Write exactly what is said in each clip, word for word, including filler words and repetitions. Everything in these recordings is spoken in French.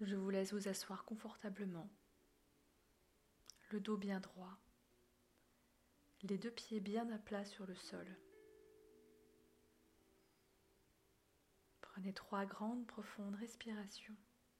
Je vous laisse vous asseoir confortablement, le dos bien droit, les deux pieds bien à plat sur le sol. Prenez trois grandes profondes respirations.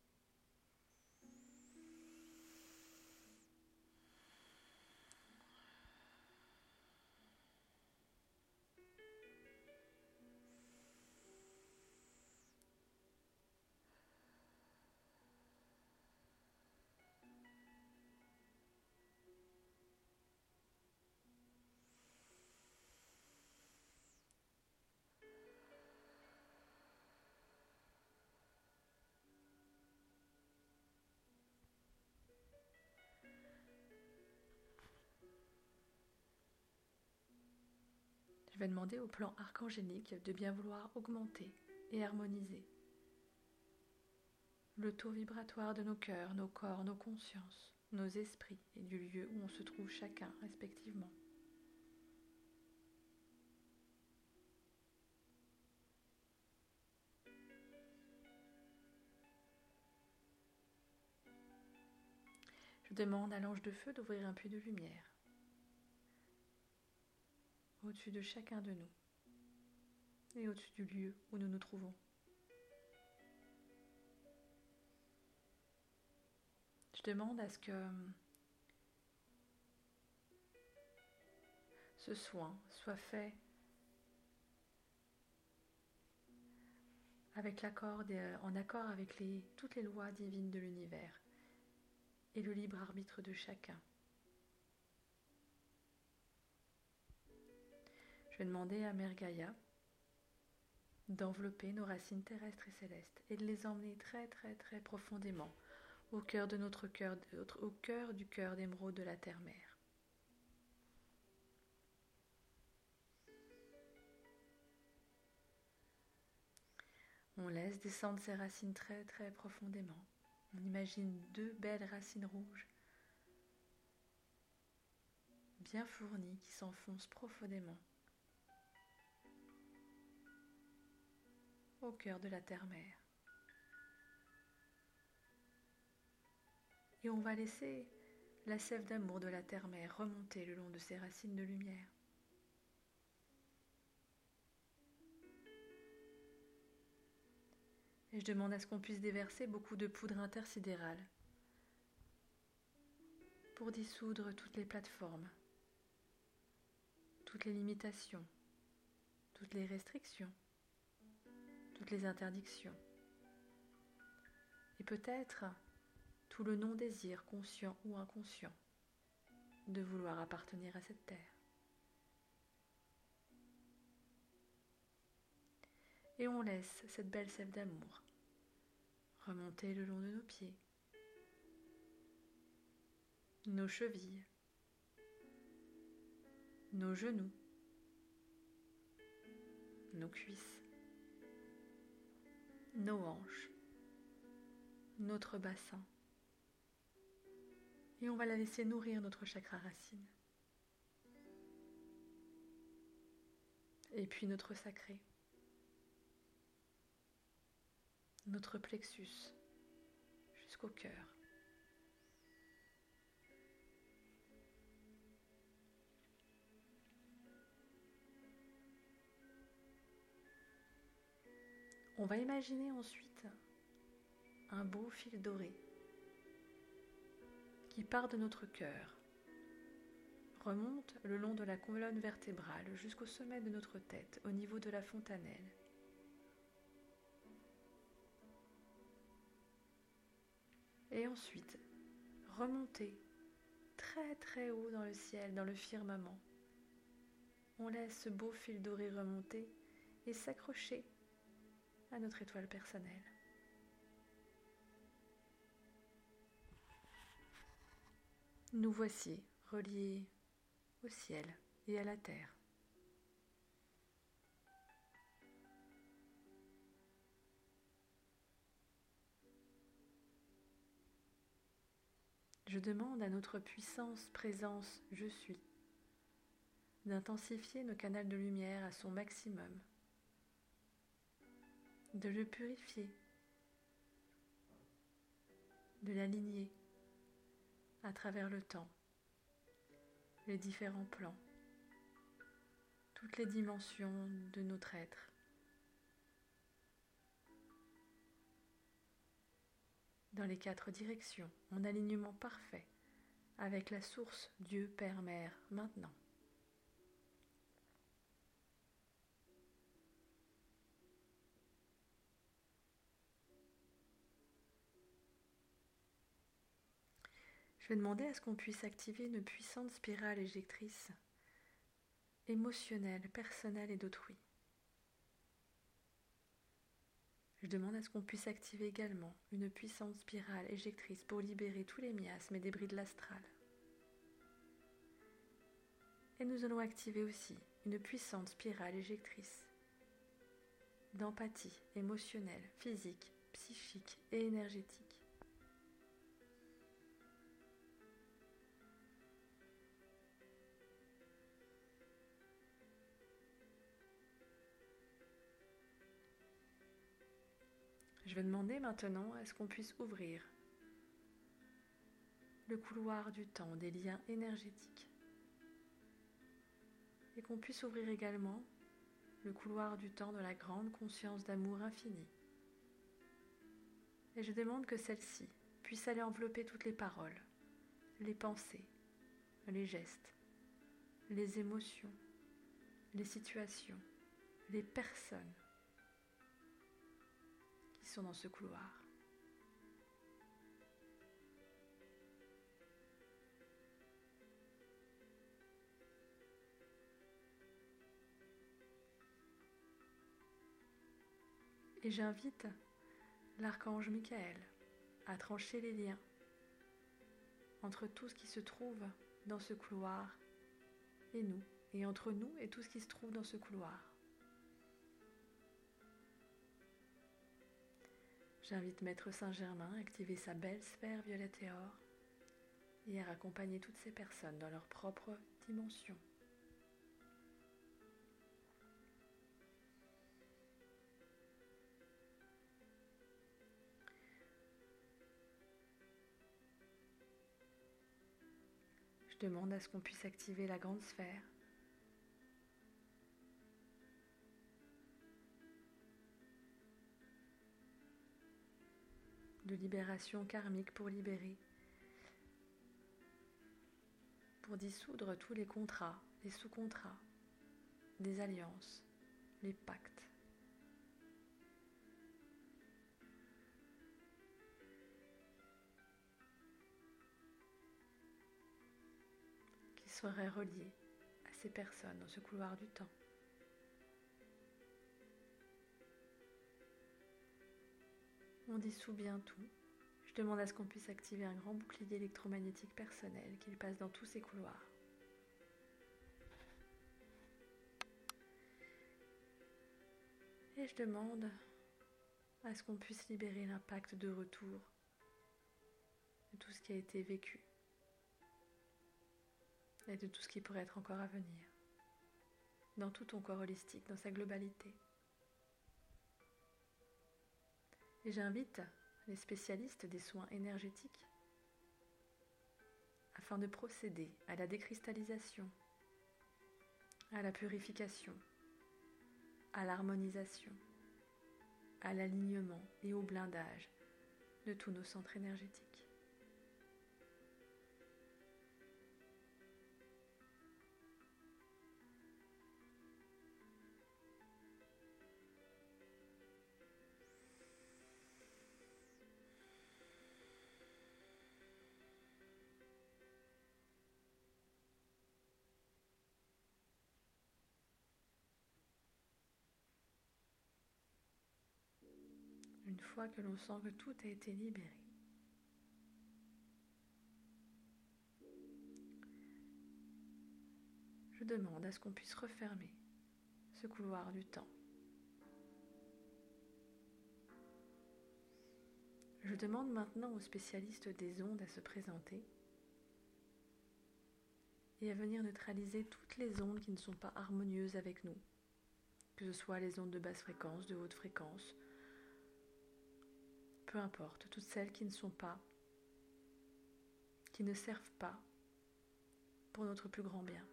Je vais demander au plan archangélique de bien vouloir augmenter et harmoniser le taux vibratoire de nos cœurs, nos corps, nos consciences, nos esprits et du lieu où on se trouve chacun respectivement. Je demande à l'ange de feu d'ouvrir un puits de lumière au-dessus de chacun de nous et au-dessus du lieu où nous nous trouvons. Je demande à ce que ce soin soit fait avec l'accord des, en accord avec les, toutes les lois divines de l'univers et le libre arbitre de chacun. Je vais demander à Mère Gaïa d'envelopper nos racines terrestres et célestes et de les emmener très très très profondément au cœur de notre cœur, au cœur du cœur d'émeraude de la terre-mère. On laisse descendre ces racines très très profondément. On imagine deux belles racines rouges, bien fournies, qui s'enfoncent profondément au cœur de la terre-mère. Et on va laisser la sève d'amour de la terre-mère remonter le long de ces racines de lumière. Et je demande à ce qu'on puisse déverser beaucoup de poudre intersidérale pour dissoudre toutes les plateformes, toutes les limitations, toutes les restrictions, toutes les interdictions. Et peut-être tout le non-désir, conscient ou inconscient, de vouloir appartenir à cette terre. Et on laisse cette belle sève d'amour remonter le long de nos pieds, nos chevilles, nos genoux, nos cuisses, nos hanches, notre bassin. Et on va la laisser nourrir notre chakra racine. Et puis notre sacré, notre plexus, jusqu'au cœur. On va imaginer ensuite un beau fil doré qui part de notre cœur, remonte le long de la colonne vertébrale jusqu'au sommet de notre tête, au niveau de la fontanelle. Et ensuite, remonter très très haut dans le ciel, dans le firmament. On laisse ce beau fil doré remonter et s'accrocher à notre étoile personnelle. Nous voici reliés au ciel et à la terre. Je demande à notre puissance, présence, je suis, d'intensifier nos canaux de lumière à son maximum, de le purifier, de l'aligner à travers le temps, les différents plans, toutes les dimensions de notre être. Dans les quatre directions, en alignement parfait avec la source Dieu, Père, Mère, maintenant. Je vais demander à ce qu'on puisse activer une puissante spirale éjectrice émotionnelle, personnelle et d'autrui. Je demande à ce qu'on puisse activer également une puissante spirale éjectrice pour libérer tous les miasmes et débris de l'astral. Et nous allons activer aussi une puissante spirale éjectrice d'empathie émotionnelle, physique, psychique et énergétique. Je vais demander maintenant à ce qu'on puisse ouvrir le couloir du temps des liens énergétiques et qu'on puisse ouvrir également le couloir du temps de la grande conscience d'amour infini. Et je demande que celle-ci puisse aller envelopper toutes les paroles, les pensées, les gestes, les émotions, les situations, les personnes qui sont dans ce couloir. Et j'invite l'archange Michael à trancher les liens entre tout ce qui se trouve dans ce couloir et nous, et entre nous et tout ce qui se trouve dans ce couloir. J'invite Maître Saint-Germain à activer sa belle sphère violette et or et à accompagner toutes ces personnes dans leur propre dimension. Je demande à ce qu'on puisse activer la grande sphère de libération karmique pour libérer, pour dissoudre tous les contrats, les sous-contrats, des alliances, les pactes. Qui seraient reliés à ces personnes dans ce couloir du temps. On dissout bien tout. Je demande à ce qu'on puisse activer un grand bouclier électromagnétique personnel qu'il passe dans tous ces couloirs. Et je demande à ce qu'on puisse libérer l'impact de retour de tout ce qui a été vécu et de tout ce qui pourrait être encore à venir, dans tout ton corps holistique, dans sa globalité. Et j'invite les spécialistes des soins énergétiques afin de procéder à la décristallisation, à la purification, à l'harmonisation, à l'alignement et au blindage de tous nos centres énergétiques. Une fois que l'on sent que tout a été libéré, je demande à ce qu'on puisse refermer ce couloir du temps. Je demande maintenant aux spécialistes des ondes à se présenter et à venir neutraliser toutes les ondes qui ne sont pas harmonieuses avec nous, que ce soit les ondes de basse fréquence, de haute fréquence, peu importe, toutes celles qui ne sont pas qui ne servent pas pour notre plus grand bien.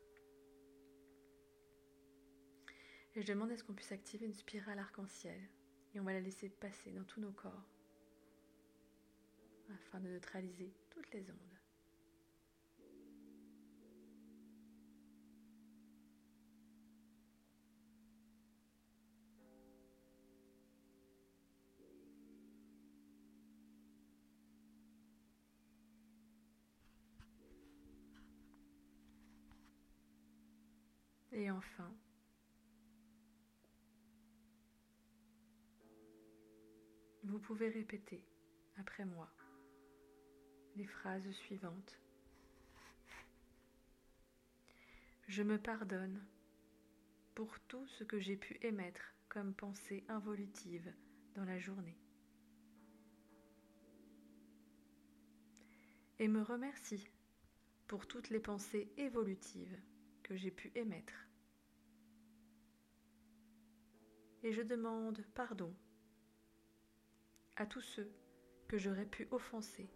Et je demande à ce qu'on puisse activer une spirale arc-en-ciel et on va la laisser passer dans tous nos corps afin de neutraliser toutes les ondes. Et enfin, vous pouvez répéter après moi les phrases suivantes. Je me pardonne pour tout ce que j'ai pu émettre comme pensée involutive dans la journée. Et me remercie pour toutes les pensées évolutives que j'ai pu émettre. Et je demande pardon à tous ceux que j'aurais pu offenser,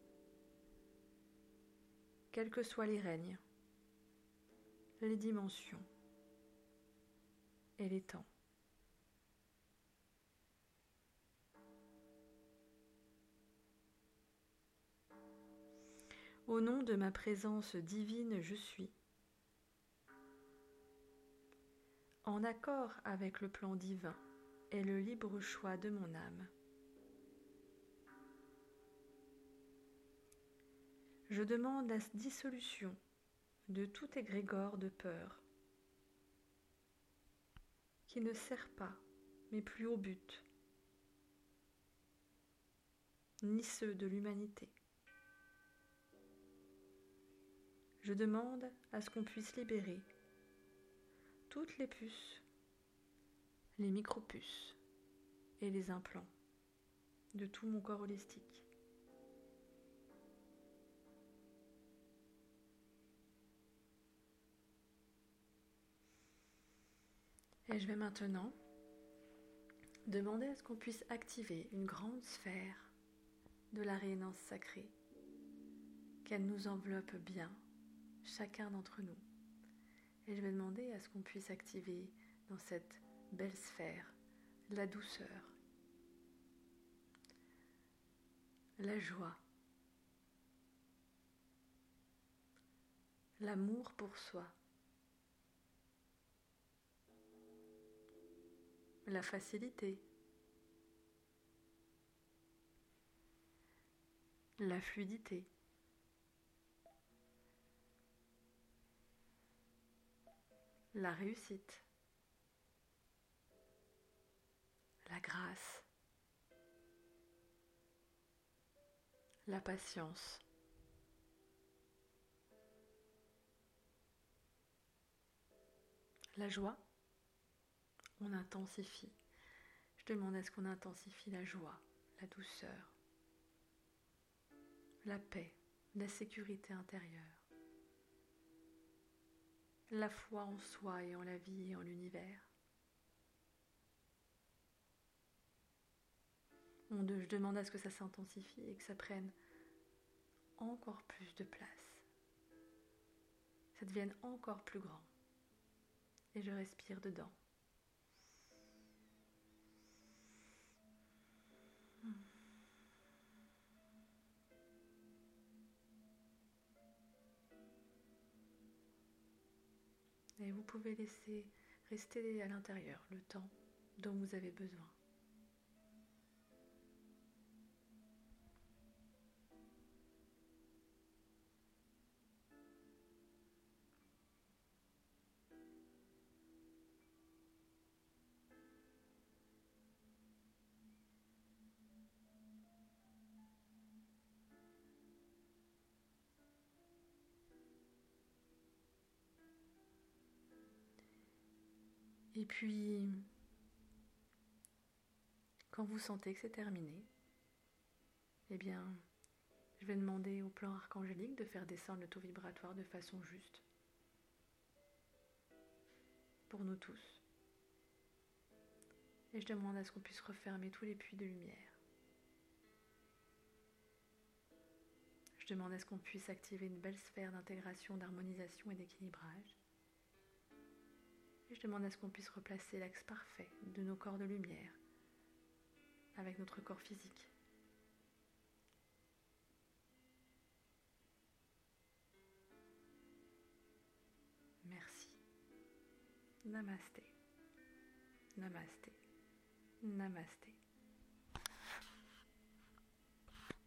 quels que soient les règnes, les dimensions et les temps. Au nom de ma présence divine, je suis, en accord avec le plan divin et le libre choix de mon âme. Je demande la dissolution de tout égrégore de peur qui ne sert pas mes plus hauts buts, ni ceux de l'humanité. Je demande à ce qu'on puisse libérer toutes les puces, les micropuces et les implants de tout mon corps holistique. Et je vais maintenant demander à ce qu'on puisse activer une grande sphère de la rayonnance sacrée, qu'elle nous enveloppe bien, chacun d'entre nous. Et je vais demander à ce qu'on puisse activer dans cette belle sphère la douceur, la joie, l'amour pour soi, la facilité, la fluidité, la réussite, la grâce, la patience, la joie. On intensifie. Je demande à ce qu'on intensifie la joie, la douceur, la paix, la sécurité intérieure, la foi en soi et en la vie et en l'univers. On de, je demande à ce que ça s'intensifie et que ça prenne encore plus de place. Ça devienne encore plus grand. Et je respire dedans. Et vous pouvez laisser rester à l'intérieur le temps dont vous avez besoin. Et puis, quand vous sentez que c'est terminé, eh bien, je vais demander au plan archangélique de faire descendre le taux vibratoire de façon juste pour nous tous. Et je demande à ce qu'on puisse refermer tous les puits de lumière. Je demande à ce qu'on puisse activer une belle sphère d'intégration, d'harmonisation et d'équilibrage. Et je demande à ce qu'on puisse replacer l'axe parfait de nos corps de lumière avec notre corps physique. Merci. Namasté. Namasté. Namasté.